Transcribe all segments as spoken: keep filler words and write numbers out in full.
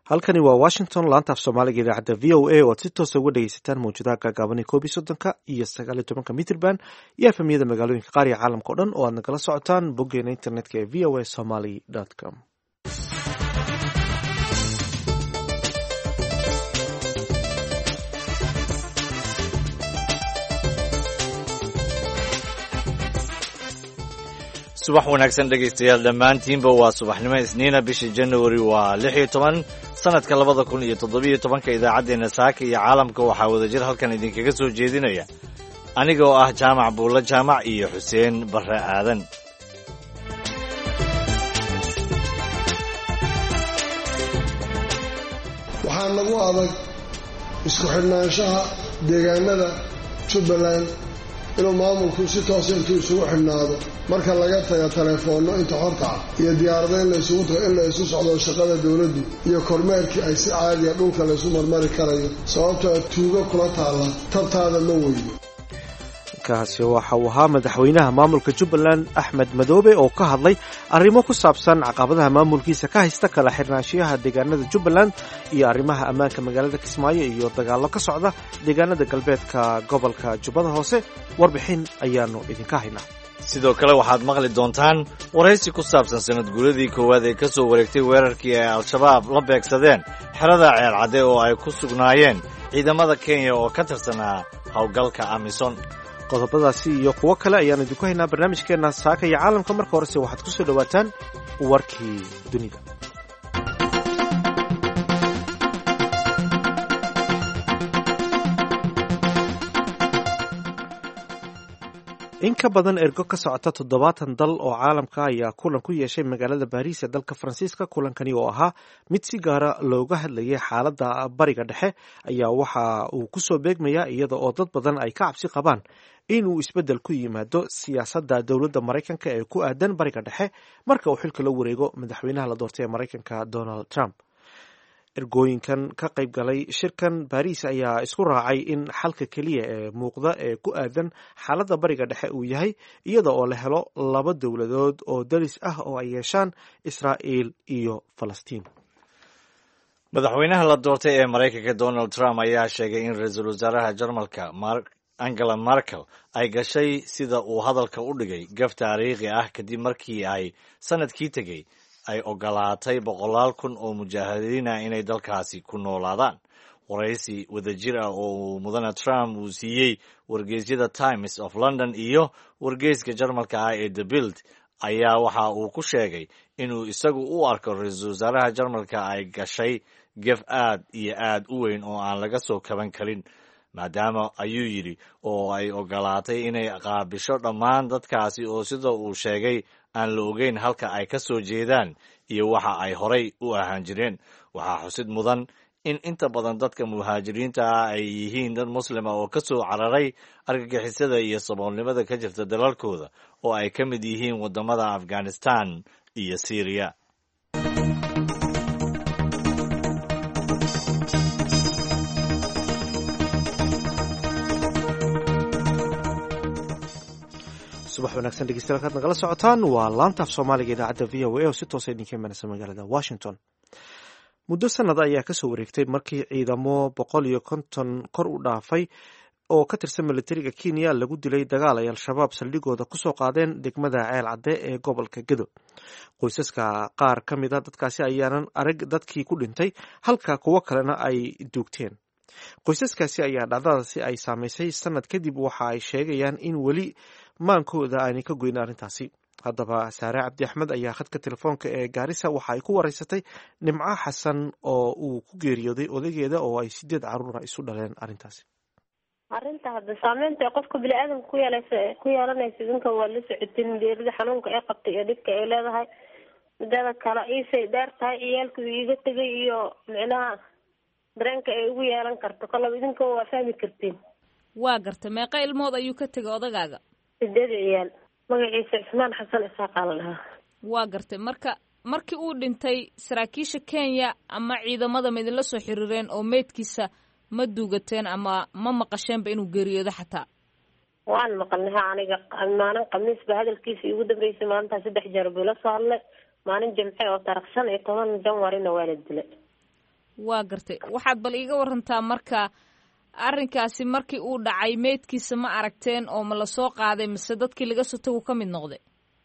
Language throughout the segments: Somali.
halkani waa washington laanta af soomaaliga idaacadda v o a oo aad si toosa uga dhegeysataan mawjadaha gaagaaban ee koob iyo soddonka iyo sagaal iyo tobanka mitrband iyo efemyada magaalooyinka qaar iyo caalamka o dhan oo aad nagala socotaan boggeena internetka ee v o a somaly com. subax wanaagsan dhegaystayaal dhammaantiinba waa subaxnimo isniina bisha januari waa lix iyo toban sanadka labada kun iyo toddobiyo tobanka idaacaddeenna saaka iyo caalamka waxaa wadajir halkan idinkaga soo jeedinaya aniga oo ah jaamac buulla jaamac iyo xuseen barre aadan. waxaa nagu adag isku xidhnaanshaha deegaanada jubbaland inuu maamulku si toosa intuu isugu xidhnaado marka laga taga telefoonno inta horta ah iyo diyaarada in laysugu tago in la isu socdo shaqada dawladdu iyo kormeerkii ay si caadiya dhulka laysu marmari karayo sababtoo tuugo kula taalla tabtaada ma weydo. kaasi waxa uu ahaa madaxweynaha maamulka jubbaland axmed madoobe oo ka hadlay arrimo ku saabsan caqabadaha maamulkiisa ka haysta kala xirnaanshiyaha deegaanada jubbaland iyo arrimaha ammaanka magaalada kismaayo iyo dagaallo ka socda deegaanada galbeedka gobolka jubbada hoose. warbixin ayaanu idinka haynaa. sidoo kale waxaad maqli doontaan waraysi ku saabsan sanad guuladii koowaad ee ka soo wareegtay weerarkii ay al-shabaab la beegsadeen xerada ceelcadde oo ay ku sugnaayeen ciidamada kenya oo ka tirsanaa howlgalka amisom. qodobadaasi iyo kuwo kale ayaan idinku haynaa barnaamijkeenna saaka iyo caalamka. marka horese waxaad ku soo dhowaataan warkii dunida. in ka badan ergo ka socota toddobaatan dal oo caalamka ayaa kulan ku yeeshay magaalada baariis ee dalka faransiiska. kulankani oo ahaa mid si gaara looga hadlayay xaaladda bariga dhexe ayaa waxa uu kusoo beegmayaa iyada oo dad badan ay ka cabsi qabaan inuu isbeddel ku yimaado siyaasadda dowladda maraykanka ee ku aadan bariga dhexe marka uu xilka la wareego madaxweynaha la doortay ee maraykanka donald trump. ergooyinkan ka qayb galay shirkan baariis ayaa isku raacay in xalka keliya ee muuqda ee ku aadan xaaladda bariga dhexe uu yahay iyada oo la helo laba dowladood oo daris ah oo ay yeeshaan israa'iil iyo falastiin. madaxweynaha la doortay ee maraykanka donald trump ayaa sheegay in ra-iisul wasaaraha jarmalka angela merkel ay gashay sida uu hadalka u dhigay gaf taariikhi ah kadib markii ay sanadkii tegey ay ogolaatay boqolaal kun oo mujaahidiin ah inay dalkaasi ku noolaadaan. waraysi wadajir ah oo uu mudane trump uu siiyey wargeysyada times of london iyo wargeyska jarmalka ah ee the bild ayaa waxa uu ku sheegay inuu isagu u arko ra-iisul wasaaraha jarmalka ay gashay gef aad iyo aad u weyn oo aan laga soo kaban karin maadaama ayuu yidhi oo ay ogolaatay inay qaabisho dhammaan dadkaasi oo sida uu sheegay aan la ogeyn halka ay ka soo jeedaan iyo waxa ay horay u ahaan jireen. waxaa xusid mudan in inta badan dadka muhaajiriinta ah ay yihiin dad muslima oo ka soo cararay argagixisada iyo saboolnimada ka jirta dalalkooda oo ay ka mid yihiin waddamada afghanistan iyo syriya. subax wanaagsan dhegeystayaal kaad nagala socotaan waa laanta af soomaaliga idaacadda v o a oo si toosa idinka imanaysa magaalada washington. muddo sanada ayaa kasoo wareegtay markii ciidamo boqol iyo konton kor u dhaafay oo ka tirsan militariga kenya lagu dilay dagaal ay al-shabaab saldhigooda kusoo qaadeen degmada ceel cadde ee gobolka gedo. qoysaska qaar ka mid a dadkaasi ayaanan arag dadkii ku dhintay halka kuwo kalena ay duugteen. qoysaskaasi ayaa dhacdadaasi ay saamaysay sanad kadib waxa ay sheegayaan in weli maankooda aanay ka goyn arrintaasi. haddaba saare cabdi axmed ayaa khadka telefoonka ee gaarisa waxa ay ku waraysatay nimco xasan oo uu ku geeriyooday odageeda oo ay sideed caruura isu dhaleen arrintaasi. arrinta hadda saameynta qofka bini-aadamka ku yeelaysa ku yeelanaysa idinka waa la socotin geerida xanuunka ay qabtay iyo dhibka ay leedahay midada kale iisay dheer tahay ciyaalku iiga tegay iyo micnaha dareenka ay ugu yeelan karto kalaba idinka waa fahmi kartiin. waa garta meeqa ilmood ayuu ka tegay odagaaga? sideed ciyaal. magaciisa cismaan xasan isaaqaa la dhahaa. waa gartay marka markii uu dhintay saraakiisha kenya ama ciidamada ma idinla soo xiriireen oo meydkiisa ma duugateen ama ma maqasheenba inuu geeriyoodo xataa? waan maqalnaha aniga maalin khamiisba hadalkiisa ugu dambeysay maalintaa saddex jeer buu la soo hadlay maalin jimce oo taariikh shan iyo toban janwarina waa la dilay. waa gartay waxaad bal iiga warantaa marka arrinkaasi markii uu dhacay meydkiisa ma aragteen oo ma lasoo qaaday mise dadkii laga soo tagu ka mid noqday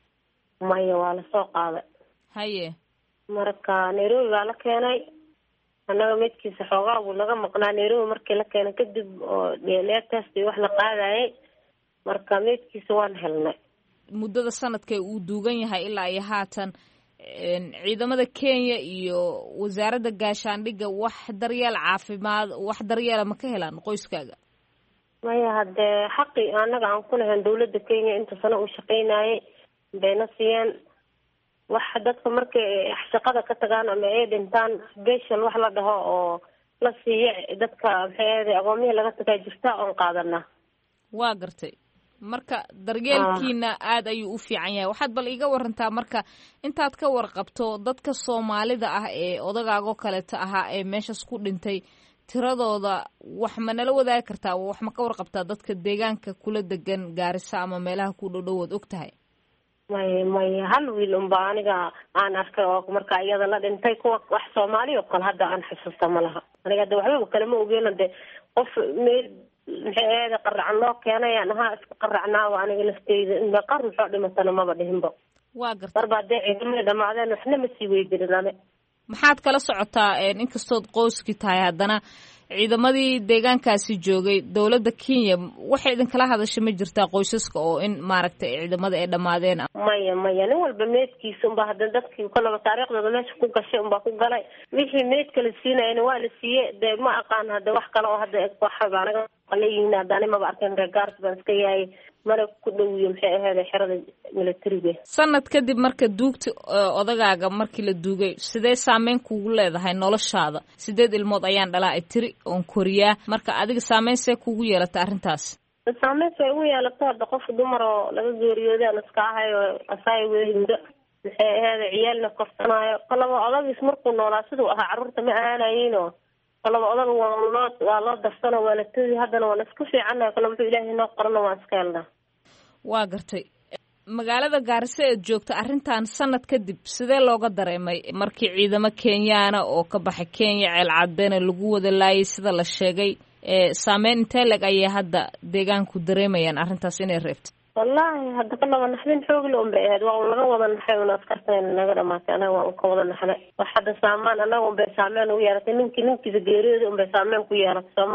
maya waa lasoo qaaday haye marka nairobi baa la keenay annaga meydkiisa xoogaa buu naga maqnaa nairobi markii la keenay kadib oo dheeleetaas iyo wax la qaadayay marka meydkiisa waan helnay muddada sanadka uu duugan yahay ilaa iyo haatan ciidamada Kenya iyo wasaaradda gaashaandhigga wax daryeel caafimaad wax daryeela ma ka helaan qoyskaaga maya hadee xaqi anaga aan ku lahayn dawladda Kenya inta sano u shaqeynayay bayna siiyeen wax dadka markay shaqada ka tagaan ama ay dhintaan special wax la dhaho oo la siiyo dadka maxay aqoonihii laga tagay jirta oo qaadana waa gartay marka daryeelkiina aad ayuu u fiican yahay waxaad bal iiga warantaa marka intaad ka warqabto dadka Soomaalida ah ee odagaago kale ta ahaa ee meeshas ku dhintay tiradooda wax ma nala wadaagi kartaa wax ma ka warqabtaa dadka deegaanka kula degan Gaarisa ama meelaha ku dhowdhow ogtahay may may hal wiil um baa aniga aan arkay oo marka iyada la dhintay kuwa wax Soomaali oo kale hadda aan xasuusta malaha aniga waxba kale ma ogeyn qof meel maxay qaracn loo keenay anaha iska qaracnaa waa aniga lafteyda in qar wuxuu dhimatana maba dhihinba waa gartay darbaade ciidamada dhamaadeen waxna ma sii weydiinane maxaad kala socotaa inkastood qoyski tahay haddana ciidamadii deegaankaasi joogay dawladda Kenya waxay idin kala hadashay ma jirtaa qoysaska oo in maaragtay ciidamada ay dhamaadeen maya maya nin walba meedkiisa umba hadda dadkii kala taariikhdooda meesha ku gashay umba ku galay wixii meed kala siinayna waa la siiyay de ma aqaan hadda wax kale oo hadda wax baanaga qaleeyina hadana ma arkin regaars baan iska yahay mara ku dhawiyo maxay ahayd xirada militariga sanad kadib marka duugta odagaaga markii la duugay sidee saameyn kugu leedahay noloshaada sideed ilmood ayaan dhalaa ay tiri oon koriyaa marka adiga saameyn see kugu yeelatay arrintaas saameyn way ugu yeelatay hadda qof dumar oo laga geeriyooday aan iska ahay oo asaay weeyinda maxay ahayd ciyaalna korsanaayo qalaba odagis markuu noolaa sidoo ahaa carruurta ma aanaayeen qalaba odag waa loo waa loo darsano waa la tiri haddana waa isku fiicanahay qalaba wuxuu Ilaahay noo qorno waa iska helnaa waa gartay magaalada Gaarisa ee joogta arrintan sanad kadib sidee looga dareemay markii ciidamo Kenyaana oo ka baxay Kenya ceel cadeena lagu wada laayay sida la sheegay ee saameyn intee lag ay hadda deegaanku dareemayaan arrintaas inay reebto wallahi hadda kalaba naxdin xoog leh umbe aad waa laga wada naxay una askarteen naga dhamaatay anaga waa ka wada naxnay wax hadda saamaan anaga umbe saameyn u yeelatay ninkii ninkiisa geeriyooda umbe saameyn ku yeelatay sooma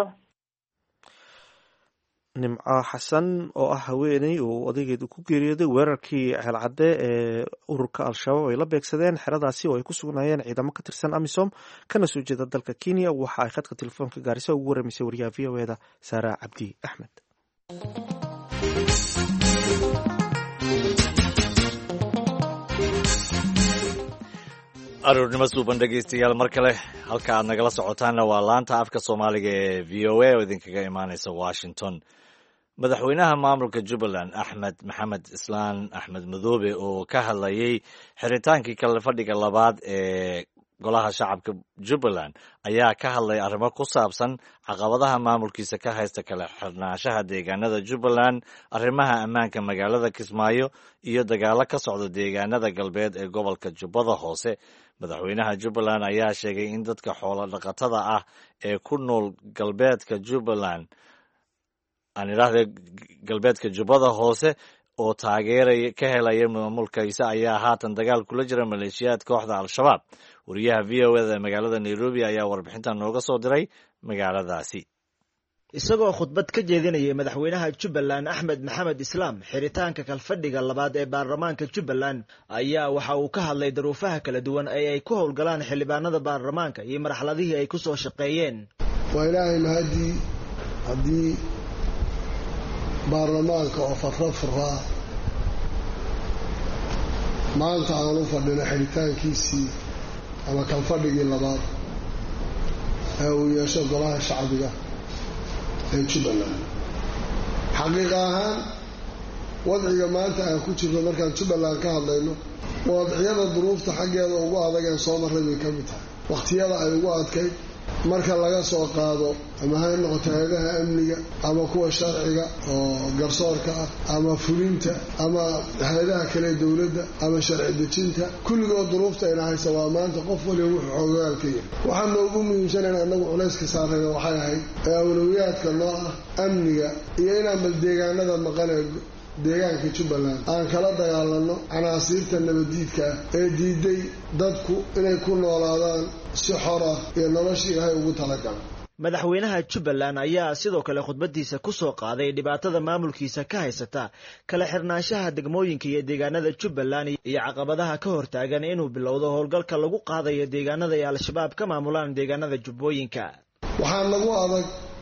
nimco xasan oo ah haweeney uu odaygeedu ku geeriyooday weerarkii ceel cadde ee ururka al-shabaab ay la beegsadeen xeradaasi oo ay ku sugnaayeen ciidamo ka tirsan amisom kana soo jeeda dalka Kenya waxa ay khadka telefoonka Gaarisa ugu waramisay wariyaha V O A-da Saara Cabdi Axmed aroornimo suuban dhegaystayaal mar kale halka aad nagala socotaanna waa laanta afka Soomaaliga ee V O A oo idinkaga imaanaysa Washington madaxweynaha maamulka Jubbaland Axmed Maxamed Islaan Axmed Madoobe oo ka hadlayay xiritaankii kala fadhiga labaad ee golaha shacabka Jubbaland ayaa ka hadlay arrimo ku saabsan caqabadaha maamulkiisa ka haysta kala xirnaanshaha deegaanada Jubbaland arrimaha ammaanka magaalada Kismaayo iyo dagaalo ka socda deegaanada galbeed ee gobolka Jubbada Hoose madaxweynaha Jubbaland ayaa sheegay in dadka xoolo dhaqatada ah ee ku nool galbeedka Jubbaland aan iraahdo galbeedka Jubbada Hoose oo taageeraya ka helaya maamulkiisa ayaa haatan dagaal kula jira maleeshiyaad kooxda al-shabaab wariyaha V O A-da magaalada Nairobi ayaa warbixintan nooga soo diray magaaladaasi isagoo khudbad ka jeedinayay madaxweynaha Jubbaland Axmed Maxamed Islaam xiritaanka kalfadhiga labaad ee baarlamaanka Jubbaland ayaa waxa uu ka hadlay daruufaha kala duwan ee ay ku howlgalaan xildhibaanada baarlamaanka iyo marxaladihii ay ku soo shaqeeyeen waa ilaahay mahadii haddii baarlamaanka oo farro furaa maanta aan u fadhino xiritaankiisii ama kalfadhigii labaad ee uu yeesho golaha shacbiga ee Jubbaland xaqiiqa ahaan wadciga maanta aan ku jirno markaan Jubbaland ka hadlayno wadciyada duruufta xaggeeda ugu adag ee soo marray bay ka mid tahay waqtiyada ay ugu adkayd marka laga soo qaado ama ha noqoto hay'adaha amniga ama kuwa sharciga oo garsoorka ah ama fulinta ama hay'adaha kale dawladda ama sharci dejinta kulligood duruufta ay hayso waa maanta qof waliba wuxuu xoogaal ka yahay waxaan noogu muhiimsan in anagu culays ka saarayno waxay ahayd awlawiyaadka noo ah amniga iyo inaan bal deegaanada maqanay deegaanka Jubbaland aan kala dagaalano canaasiirta nabadiidka ee diiday dadku inay ku noolaadaan si xor ah iyo noloshii Ilaahay ugu talagalay. madaxweynaha Jubbaland ayaa sidoo kale khudbadiisa ku soo qaaday dhibaatada maamulkiisa ka haysata kala xirnaanshaha degmooyinka iyo deegaanada Jubbaland iyo caqabadaha ka hortaagan inuu bilowdo howlgalka lagu qaadayo deegaanada ay al-shabaab ka maamulaan deegaanada jubbooyinka. waxaan lagu adag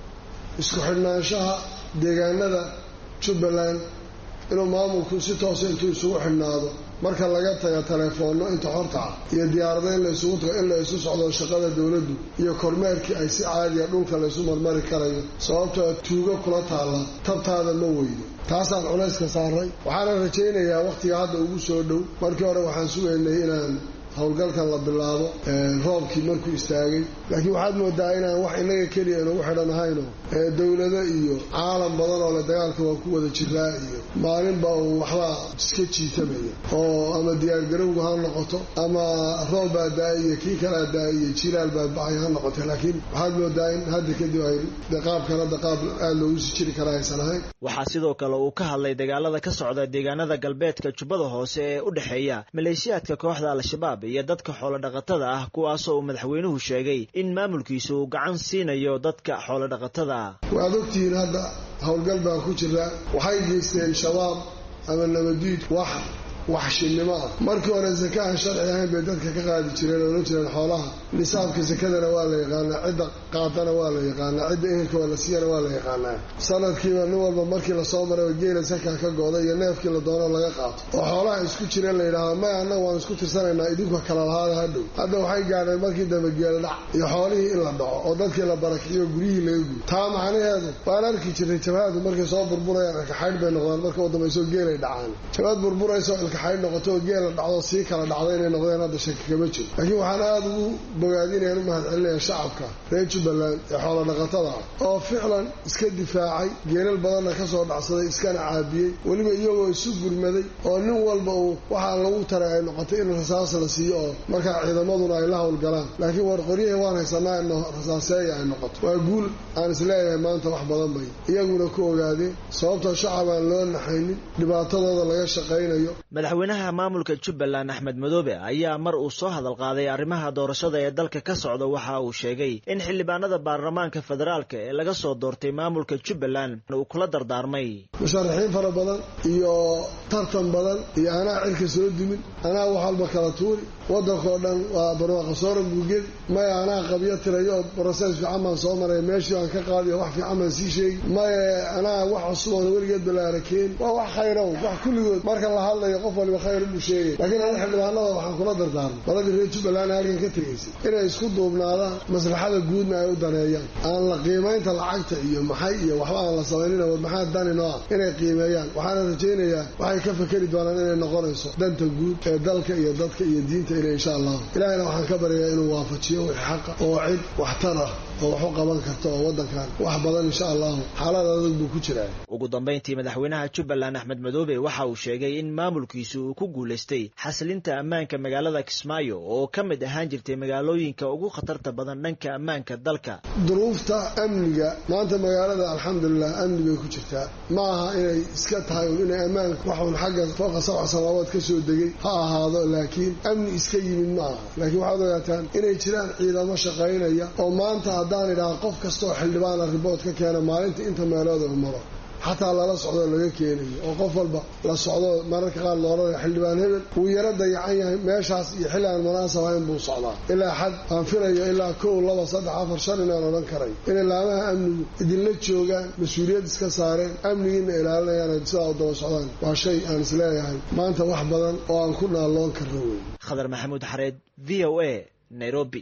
isku xirnaanshaha deegaanada Jubbaland inuu maamulku si toos ah intuu isugu xidhnaado marka laga tago telefoonno inta horta iyo diyaaradayn la isugu tago in la isu socdo shaqada dawladdu iyo kormeerkii ay si caadi ah dhulka la isu marmari karayo sababtoo tuugo kula taala tabtaada ma weydo taasaan culayska saaray waxaana rajaynayaa waqtiga hadda ugu soo dhow markii hore waxaan sugaynay inaan howlgalkan la bilaabo roobkii markuu istaagay laakiin waxaad moodaa inaan wax inaga keliya inagu xidhan ahayno dawlado iyo caalam badan oo la dagaalka waa ku wada jiraa iyo maalinba uu waxba iska jiitamaya oo ama diyaargarowga ha noqoto ama roob baa daay iyo kii kala daay iyo jilaal baa bacay ha noqoto laakiin waxaad moodaa in hadda kadib ay qaabkan hadda qaab aad loogu sii jiri karaa aysan ahayn. waxaa sidoo kale uu ka hadlay dagaalada ka socda deegaanada galbeedka Jubbada Hoose ee u dhaxeeya maleeshiyaadka kooxda al-shabaab iyo dadka xoolo dhaqatada ah kuwaasoo madaxweynuhu sheegay in maamulkiisu uu gacan siinayo dadka xoolo dhaqatada ah. waad ogtihiin hadda howlgal baa ku jira waxay geysteen shabaab ama nabadiid wax waxshinnimo ah markii hore zaka aan sharci ahayn bay dadka ka qaadi jireen oo la jireen xoolaha nisaabka zakadana waa la yaqaanaa cidda qaadana waa la yaqaanaa cidda ehelka waa la siiyana waa la yaqaanaa sanadkiiba nin walba markii la soo maray geela zaka ka gooda iyo neefkii la doono laga qaato oo xoolaha isku jireen la yidhaahdo maya annaga waan isku tirsanaynaa idinku kala lahaada hadhow hadda waxay gaadheen markii dambe geela dhac iyo xoolihii in la dhaco oo dadkii la barakiyo guryihii laga guyo taa macnaheedu waan arki jirnay jabhadu markay soo burburayaan ilkaxaydh bay noqdaan marka waddamayso geelay dhacaan jabhad burburayso ilkaxaydh noqoto geela dhacdo sii kala dhacda inay noqdeen hadda shaki kama jiro laakiin waxaan aada ugu bogaadinayaan u mahadcelinaya shacabka reer Jubbaland ee xoolo dhaqatada ah oo ficlan iska difaacay geelal badanna ka soo dhacsaday iskana caabiyey weliba iyagoo isu gurmaday oo nin walba uu waxaa lagu taray ay noqotay in rasaas la siiyo oo markaa ciidamaduna ay la howlgalaan laakiin war qoryaha waan haysanaa in rasaaseeya ay noqoto waa guul aan isleeyahay maanta wax badan bay iyaguna ku ogaadeen sababtoo shacab aan loo naxaynin dhibaatadooda laga shaqaynayo. madaxweynaha maamulka Jubbaland Axmed Madoobe ayaa mar uu soo hadal qaaday arrimaha doorashada ee dalka ka socda waxa uu sheegay in xildhibaanada baarlamaanka federaalka ee laga soo doortay maamulka Jubbaland uu kula dardaarmay musharaxiin fara badan iyo tartan badan iyo anaa cirka soo dimin anaa wax walba kala tuuri waddankoo dhan waa barwaaqo soo rogugel maya anaa qabyo tirayo process fiican baan soo maray meeshii aan ka qaadiyo wax fiican baan sii sheegi maya anaa wax cusub oo weligeed balaarakeen waa wax khayrow wax kulligood marka la hadlayo qof waliba khayr u sheegay laakiin aniga xildhibaanada waxaan kula dardaarmay baladii reer Jubbaland halkan ka tegaysay inay isku duubnaadaan maslaxada guudna ay u daneeyaan aan la qiimaynta lacagta iyo maxay iyo waxba aan la samaynin oo maxaa danino ah inay qiimeeyaan waxaan rajaynayaa waxay ka fakari doonaan inay noqonayso danta guud ee dalka iyo dadka iyo diinta inay insha Allah ilaahayna waxaan ka baryayaa inuu waafajiyo wixii xaq oo cid waxtar ah oo wax u qaban karto oo wadankan wax badan insha Allah xaalad adag buu ku jiraa. ugu dambeyntii madaxweynaha Jubbaland Axmed Madoobe waxa uu sheegay in maamulkiisu uu ku guuleystay xasilinta ammaanka magaalada Kismaayo oo ka mid ahaan jirtay magaalooyinka ugu khatarta badan dhanka ammaanka dalka. duruufta amniga maanta magaalada alxamdulillah amniga ku jirtaa ma aha inay iska tahay inay ammaanka waxun xagga fooqa sabca sanawaad ka soo degay ha ahaado laakiin amni iska yimid ma aha laakiin waxaad ogaataan inay jiraan ciidamo shaqaynaya oo maanta haddaan idhaha qof kastoo xildhibaan ribood ka keena maalinta inta meelooda u maro xataa lala socdo laga keenayo oo qof walba la socdo mararka qaar looranaya xildhibaan hebel wuu yaro dayacan yahay meeshaas iyo xilli aan munaasab ahayn buu socdaa ilaa xad aan filayo ilaa kow laba saddex afar shan inaan odhan karay inay laamaha amnigu idinla joogaan mas-uuliyad iska saareen amnigiina ilaalinayaan sidaa u daba socdaan waa shay aan isleeyahay maanta wax badan oo aan ku naalloon karno wey. Khadar Maxamuud Xareed V O A Nairobi.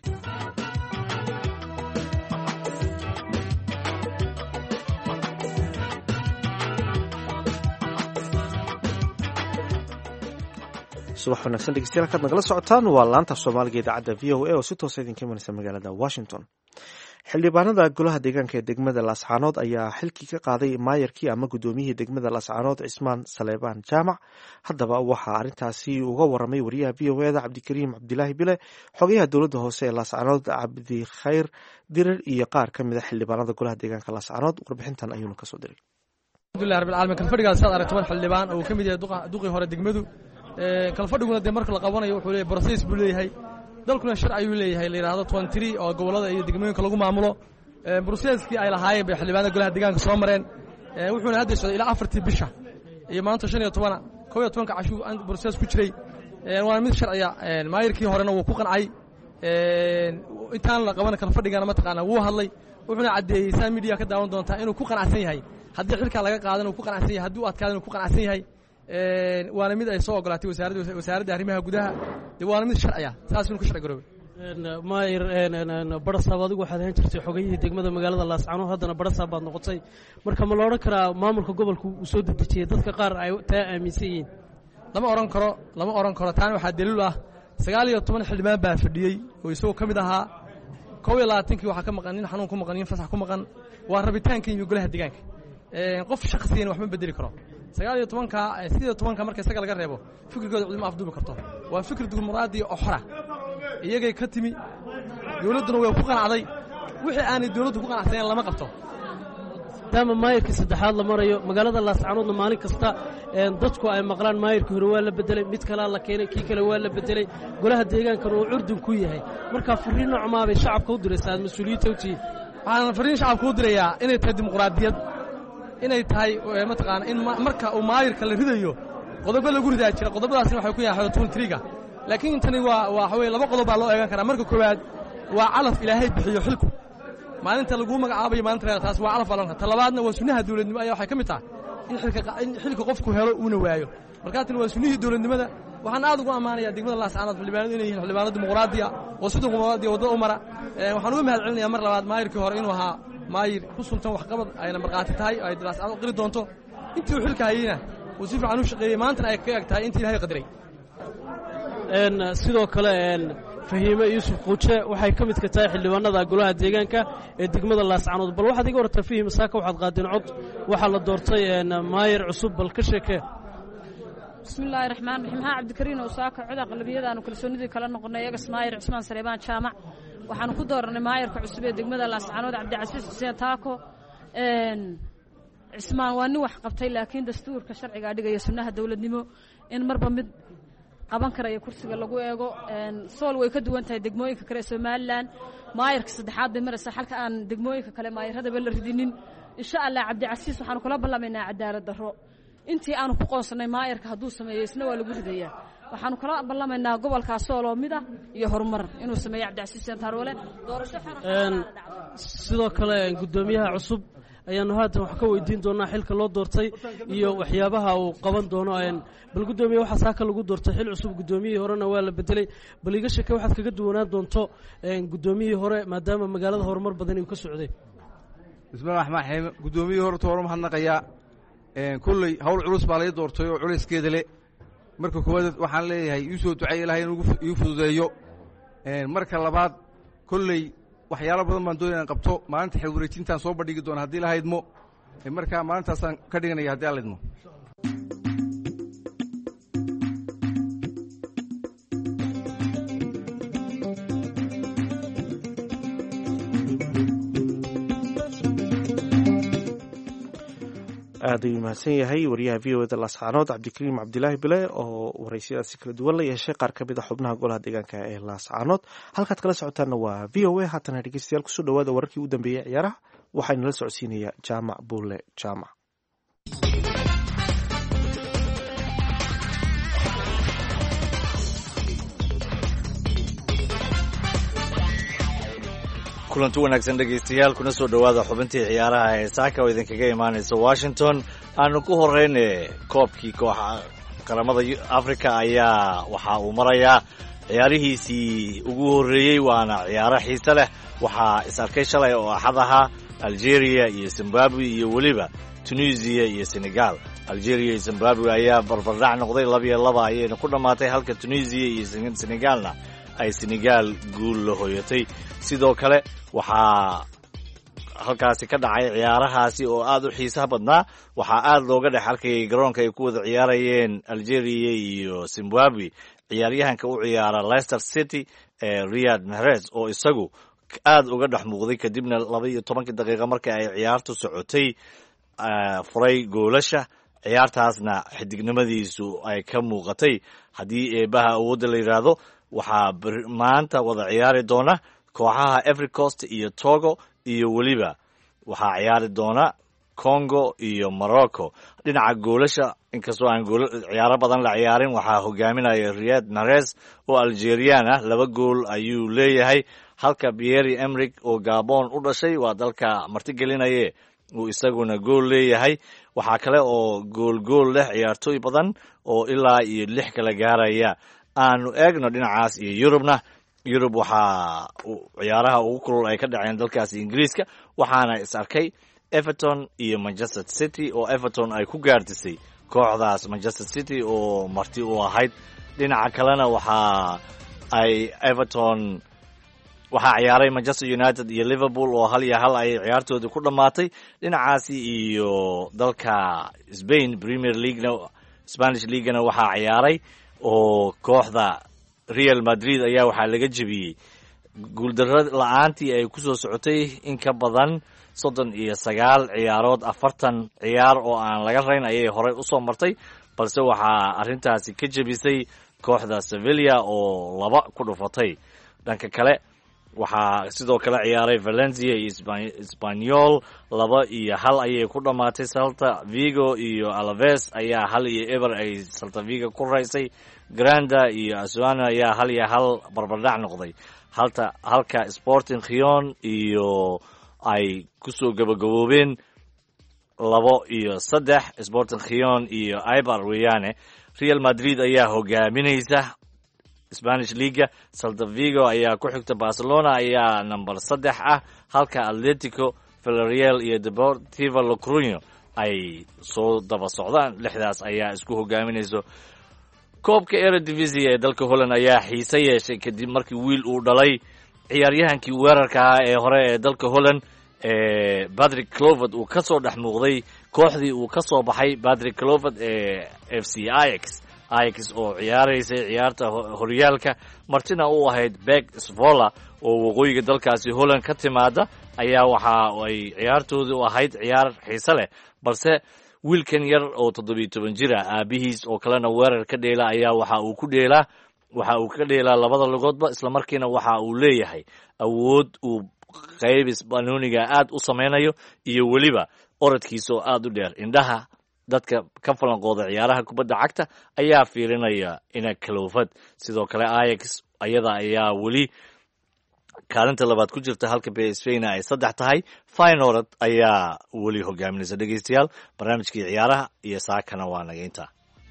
subax wanaagsan dhegeystayaal kaad nagala socotaan waa laanta Soomaaliga idaacadda V O A oo si toos ah idinka imanaysa magaalada Washington. xildhibaanada golaha deegaanka ee degmada laascaanood ayaa xilkii ka qaaday maayarkii ama guddoomiyihii degmada laascaanood cismaan saleebaan jaamac. haddaba waxaa arrintaasi uga waramay wariyaha v o eda cabdikariim cabdilaahi bile, xogayaha dowladda hoose ee laascaanood cabdikhayr dirir iyo qaar ka mid a xildhibaanada golaha deegaanka laascaanood. warbixintan ayuuna kasoo diray. alxamdulilah rabbil caalamiin. kalfadhigaas saad aragto waa xildhibaan oo ka mid yahay duqii hore degmadu. kalfadhiguna dee marka la qabanayo wuxuu leeyahay process buu leeyahay, dalkuna sharci ayuu leeyahay la yidhaahdo twenty oo gobollada iyo degmooyinka lagu maamulo. broseskii ay lahaayeen bay xildhibaanada golaha deegaanka soo mareen, wuxuuna hadda socday ilaa afartii bisha iyo maanta shan iyo tobana kow iyo tobanka cashuu broses ku jiray. waana mid sharciya. maayirkii horena wuu ku qancay, intaan la qaban kalfadhigana mataqaanaa wuu hadlay, wuxuuna caddeeyey saa midiya ka daawan doontaa inuu ku qanacsan yahay haddii xilkaa laga qaadan uu ku qanacsan yahay, haddii u adkaada inuu ku qanacsan yahay. waana mid ay soo ogolaatay wasaaradda arrimaha gudaha, de waana mid sharciya, saas inuu ku sharci garoobay. maayir barasaab adigu waxaad ahaan jirtay xogayihii degmada magaalada laascaanood, haddana barasaab baad noqotay. marka ma la odhan karaa maamulka gobolku uu soo dedejiyey dadka qaar ay taa aaminsan yihiin? lama ohan karo lama odhan karo. taana waxaa daliil ah sagaal iyo toban xildhibaan baa fadhiyey oo isagoo ka mid ahaa. kow iyo labaatankii waxaa ka maqan nin xanuun ku maqan, nin fasax ku maqan. waa rabitaanka iyo golaha deegaanka. qof shakhsiyan wax ma bedeli karo. sagaal iyo tobanka siddeed iyo tobanka marka isaga laga reebo fikirkooda cudimo afduubi karto. waa fikir dimuqraadi oo xora, iyagay ka timi, dawladduna way ku qanacday. wixii aanay dawladdu ku qanacsaneen lama qabto. maadaama maayirkii saddexaad la marayo magaalada laascaanoodna maalin kasta dadku ay maqlaan maayirkii hore waa la bedelay, mid kalea la keenay, kii kale waa la bedelay, golaha deegaankana uu curdun ku yahay. marka fariin noocmaa bay shacabka u diraysaa, aad mas-uuliyiinta u tihiin? waxaan fariin shacabka u dirayaa inay tahay dimuqraadiyad, inay tahay mataqaana in marka uu maayirka la ridayo qodobo lagu ridaa jira. qodobadaasna waxay ku yahay twenty-ga, laakiin intani waa waxa weeye laba qodob baa loo eegan karaa. marka koowaad waa calaf ilaahay bixiyo xilku, maalinta lagu magacaabayo maalinta reer, taas waa calaf balon. ta labaadna waa sunnaha dawladnimo ayaa waxay ka mid tahay in xilka in xilka qofku helo uuna waayo. markaa tan waa sunnihii dawladnimada. waxaan aad ugu ammaanayaa degmada laascaanood xildhibaanadu inay yihiin xildhibaano dimuqraadiya oo si dimuqraadiya wadada u mara. waxaan uga mahad celinayaa mar labaad maayirkii hore inuu ahaa maayir ku suntan waxqabad ayna markhaati tahay, ay laascaanood qiri doonto. intii uu xilka hayeyna uu si fiican u shaqeeyey, maantana ay ka eg tahay intii ilaahay qadiray. sidoo kale fahiime yuusuf quuje waxay ka midka tahay xildhibaanada golaha deegaanka ee degmada laascaanood. bal waxaad iga wartaa fahim, saaka waxaad qaadeen cod, waxaa la doortay maayir cusub, bal ka sheekee. bismillaahi raxmaan raxiim. haa cabdikariin oo saaka cod aqlabiyadaanu kalsoonidii kala noqonnay eegas maayir cismaan saleebaan jaamac. waxaanu ku dooranay maayirka cusub ee degmada laascaanood cabdicasiis xuseen taako. cismaan waa nin wax qabtay, laakiin dastuurka sharcigaa dhigaya sunnaha dawladnimo in marba mid qaban karaya kursiga lagu eego. sool way ka duwan tahay degmooyinka kale ee somalilan. maayirka saddexaad bay maraysaa halka aan degmooyinka kale maayiradaba la ridinin. insha allah cabdicasiis waxaanu kula ballamaynaa cadaalad darro. intii aanu ku qoonsannay maayirka hadduu sameeyo isna waa lagu ridayaa. waxaanu kala ballamaynaa gobolkaa sool oo mid ah iyo horumar inuu sameeyo cabdicasiis sentaarole. doorasho sidoo kale guddoomiyaha cusub ayaanu haatan wax ka weydiin doonaa xilka loo doortay iyo waxyaabaha uu qaban doono. bal guddoomiye waxaa saaka lagu doortay xil cusub, guddoomiyihii horena waa la bedelay. bal iga sheeke waxaad kaga duwanaan doonto guddoomiyihii hore maadaama magaalada horumar badan uu ka socday. bismillahi raxmaan raxiim. guddoomiyihii hore toora mahadnaqayaa. kolley hawl culus baa laga doortay oo culayskeeda le. marka koowaad waxaan leeyahay ii soo ducay ilaahay inuu igu fududeeyo. marka labaad kolley waxyaalo badan baan doonaya in qabto. maalinta xil wareejintaan soo bandhigi doona haddii la haydmo. marka maalintaasaan ka dhiganaya haddii aan laydmo. aad ayuu mahadsan yahay wariyaha v o eda laascaanood cabdikariim cabdilaahi bile oo waraysiyadaasi kala duwan la yeeshay qaar ka mid a xubnaha golaha deegaanka ee laascaanood. halkaad kala socotaanna waa v o a. haatana dhegeystayaal kusoo dhawaada wararkii u dambeeyey ciyaaraha. waxaynu la socodsiinayaa jaamac buule jaamac. kulanti wanaagsan dhegaystayaal, kuna soo dhowaada xubintii ciyaaraha ee saaka oo idinkaga imaanaysa Washington. aanu ku horeyne koobkii kooxa qaramada Afrika ayaa waxa uu marayaa ciyaarihiisii ugu horeeyey, waana ciyaaro xiiso leh. waxaa is arkay shalay oo axad ahaa Algeria iyo Zimbabwe iyo weliba Tunisia iyo Senegal. Algeria iyo Zimbabwe ayaa barbardhac noqday laba iyo laba ayayna ku dhammaatay, halka Tunisia iyo Senegalna ay Senegal guul la hooyatay. sidoo kale waxaa halkaasi ka dhacay ciyaarahaasi oo aad u xiisaha badnaa waxaa aad looga dhex arkayay garoonka ay ku wada ciyaarayeen Algeria iyo Zimbabwe ciyaaryahanka u ciyaara Leicester City ee Riyad Mahrez oo isagu aad uga dhex muuqday kadibna laba iyo toban daqiiqo markii ay ciyaartu socotay furay goolasha ciyaartaasna xidignimadiisu ay ka muuqatay haddii eebaha awoodda la yiraahdo waxaa maanta wada ciyaari doona kooxaha Ivory Coast iyo Togo iyo waliba waxaa ciyaari doona Congo iyo Morocco dhinaca goolasha inkastoo aan gool ciyaaro badan la ciyaarin waxaa hogaaminaya Riyad Mahrez oo Algerian ah laba gool ayuu leeyahay halka Pierre-Emerick oo Gabon u dhashay waa dalka martigelinaye uu isaguna gool leeyahay waxaa kale oo gool gool leh ciyaartooy badan oo ilaa iyo lix kala gaaraya aanu eegno dhinacaas iyo Yurubna Yurub waxaa ciyaaraha ugu kulul ay ka dhaceen dalkaasi Ingiriiska waxaana is arkay Everton iyo Manchester City oo Everton ay ku gaartisay kooxdaas Manchester City oo marti u ahayd dhinaca kalena waxa ay Everton waxaa ciyaaray Manchester United iyo Liverpool oo hal iyo hal ay ciyaartooda ku dhamaatay dhinacaasi iyo dalka Spain Premier League Spanish League-na waxaa ciyaaray oo kooxda Real Madrid ayaa waxaa laga jabiyay guuldarrada la'aantii ay ku soo socotay in ka badan soddon iyo sagaal ciyaarood afartan ciyaar oo aan laga rayn ayay horey u soo martay balse waxaa arrintaasi ka jabisay kooxda Sevilla oo laba ku dhufatay dhanka kale waxaa sidoo kale ciyaaray Valencia iyo Espanyol laba iyo hal ayay ku dhamaatay Celta Vigo iyo Alaves ayaa hal iyo eber ay Celta Vigo ku raysay Granda iyo Asuna ayaa hal iyo hal barbardhac noqday halka halka Sporting Gijon iyo ay ku soo gabagaboobeen labo iyo saddex Sporting Gijon iyo Eibar weeyaane Real Madrid ayaa hogaaminaysa Spanish League Celta Vigo ayaa ku xigta Barcelona ayaa number saddex ah halka Atletico Villarreal iyo Deportivo La Coruña ay soo daba socdaan lixdaas ayaa isku hogaaminayso koobka Eredivisie ee dalka Holland ayaa xiise yeeshay kadib markii wiil uu dhalay ciyaaryahankii weerarka ah ee hore ee dalka Holland ee Patrick Kluivert uu ka soo dhex muuqday kooxdii uu ka soo baxay Patrick Kluivert ee F C Ajax Ajax oo ciyaaraysay ciyaarta horyaalka martina u ahayd Bek Svola oo waqooyiga dalkaasi Holland ka timaada ayaa waxa ay ciyaartoodu u ahayd ciyaar xiise leh balse wiilkan yar oo toddoba iyo toban jir ah aabihiis oo kalena weerar ka dheela ayaa waxa uu ku dheelaa waxa uu ka dheelaa labada lugoodba isla markiina waxa uu leeyahay awood uu qaybis banooniga aad u sameynayo iyo waliba orodkiisa oo aad u dheer indhaha dadka ka falanqooda ciyaaraha kubadda cagta ayaa fiirinaya ina Kluivert sidoo kale Ajax ayada ayaa wali kaalinta labaad ku jirta halka P S V-na ay saddex tahay Feyenoord ayaa wali hogaaminaysa dhageystayaal barnaamijkii ciyaaraha iyo saakana waa naga intaa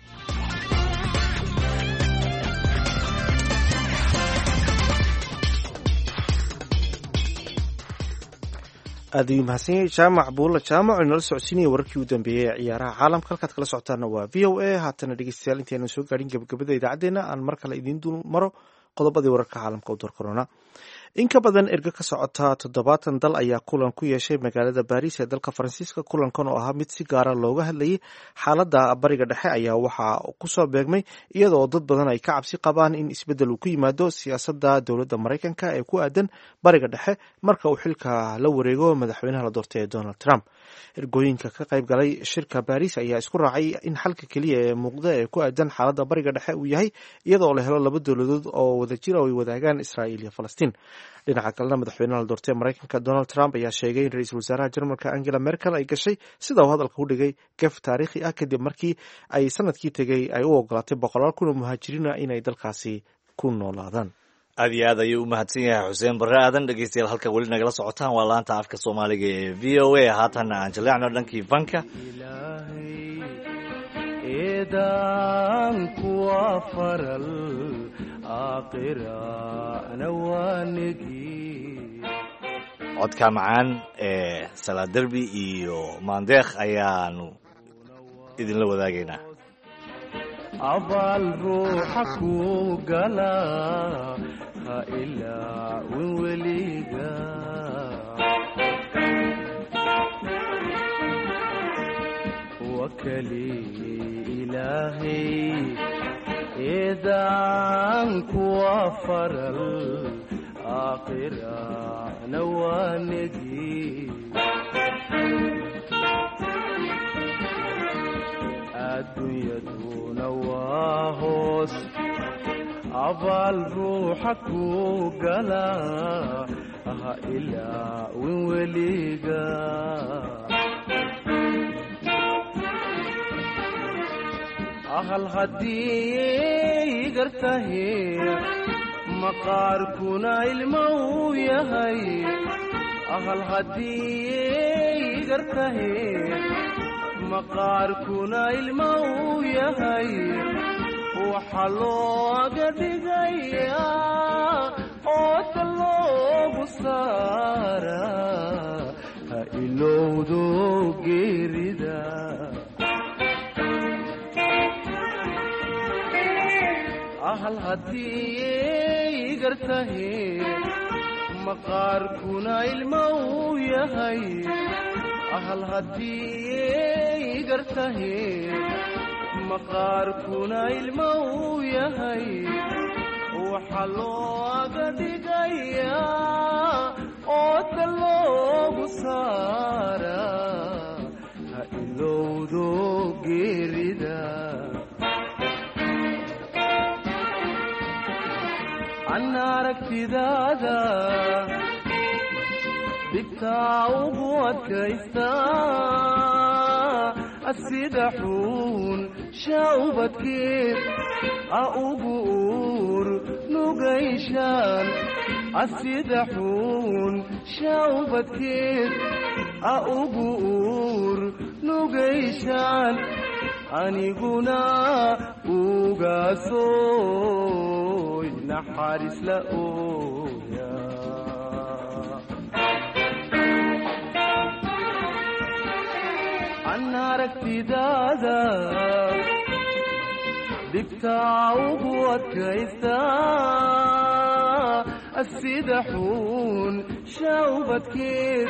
aad ayuu mahadsan yahay jaamac buulla jaamac oo inala socodsiinaya wararkii u dambeeyey ee ciyaaraha caalamka halkaad kala socotaana waa v o a haatana dhegeystayaal intaynan soo gaadhin gabagabada idaacaddeenna aan mar kale idiin dul maro qodobadii wararka caalamka u door korona in ka badan erga ka socota toddobaatan dal ayaa kulan ku yeeshay magaalada baariis ee dalka faransiiska kulankan oo ahaa mid si gaara looga hadlayay xaaladda bariga dhexe ayaa waxaa kusoo beegmay iyadoo dad badan ay ka cabsi qabaan in isbeddel uu ku yimaado siyaasadda dowladda maraykanka ee ku aadan bariga dhexe marka uu xilka la wareego madaxweynaha la doortay ee donald trump ergooyinka ka qayb galay shirka baariis ayaa isku raacay in xalka keliya ee muuqda ee ku aadan xaaladda bariga dhexe uu yahay iyadoo la helo laba dowladood oo wadajira oo ay wadaagaan israa'iil iyo falastiin dhinaca kalena madaxweynaha la doortay maraykanka donald trump ayaa sheegay in ra-iisul wasaaraha jarmalka angela merkel ay gashay sida uu hadalka u dhigay gef taariikhi ah kadib markii ay sanadkii tegey ay u ogolaatay boqolaal kun oo muhaajiriina inay dalkaasi ku noolaadaan aad iyo aad ayuu u mahadsan yahay xuseen barre aadan dhegeystayaal halka weli nagala socotaan waa laanta afka soomaaliga ee v o a haatanna aan jaleecno dhankii fanka eedan kuwa faral aakhirana waanigi codka macaan ee salaad derbi iyo maandeekh ayaanu idinla wadaagaynaa abaal ruuxa ku gala ha ilaa win weliga وكلي إلهي إذا عنك وفر الآخرة نواندي الدنيا دون واهوس عبال روحك وقلا أها إلا وين وليقا أهل غدي قرتهي مقاركنا المو يهي أهل غدي قرتهي مقاركنا المو يهي وحلو قدقيا أوتلو بصارا هايلو دو قيردا أهل هدي قرتهي مقاركنا المو يهي أهل هدي قرتهي مقاركنا المو يهي وحلو قدقيا أوتلو بصارا هايلو دو قيردا عنا ركتدادا بكتا وبوات كيستا السدحون شاوبت كيف أقبور نقيشان السدحون شاوبت كيف أقبور نقيشان أنيقنا وقاسوي نحارس لأويا النار اكتدادا دكتا وقوات كيستا السدحون شاوبت كيف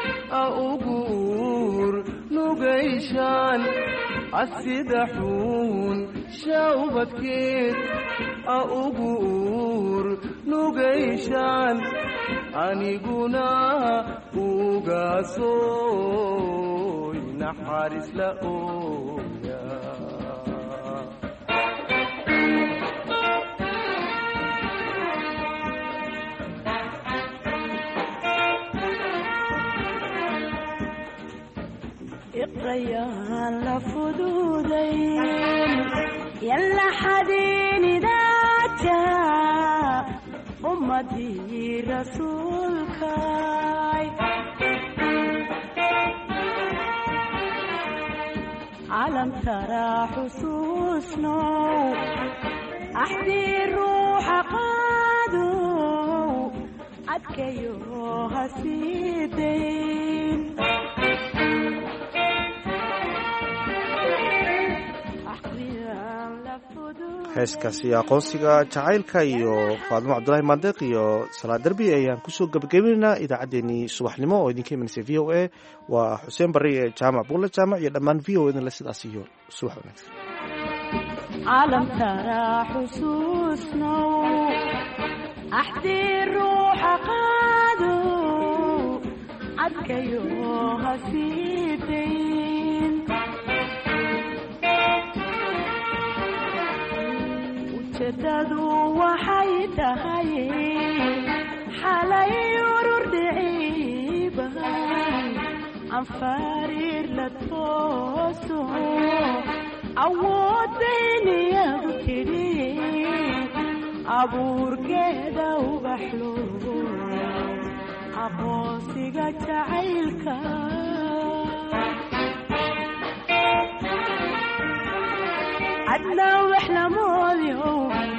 أقبور نقيشان السدحون شاوبت كيف أقبور نقيشان أنيقنا وقاسوي نحارس لأويا اقريان لفدودين يلا حدين ذاتها أمتي رسولك عالم ترى حسوسنا أحدي الروح قادو أتكيوها سيدين heeskaasi aqoonsiga jacaylka iyo faadimo cabdulaahi maandeeq iyo salaad derbi ayaan kusoo gebagabeynaa idaacaddeenii subaxnimo oo idinka imanaysa v o a waa xuseen barre ee jaamac buulle jaamac iyo dhammaan v o edinle sidaas iyo subax wanaagsan عالم ترى حسوسنا أحدي الروح قادو أتكيوها سيدين وتدادو وحيتهاي حالي يورور دعيبهاي عن فرير لتوسو عوديني يا بكري عبور كده وبحلو عبوسيقى جعيلك عدنا واحنا موليو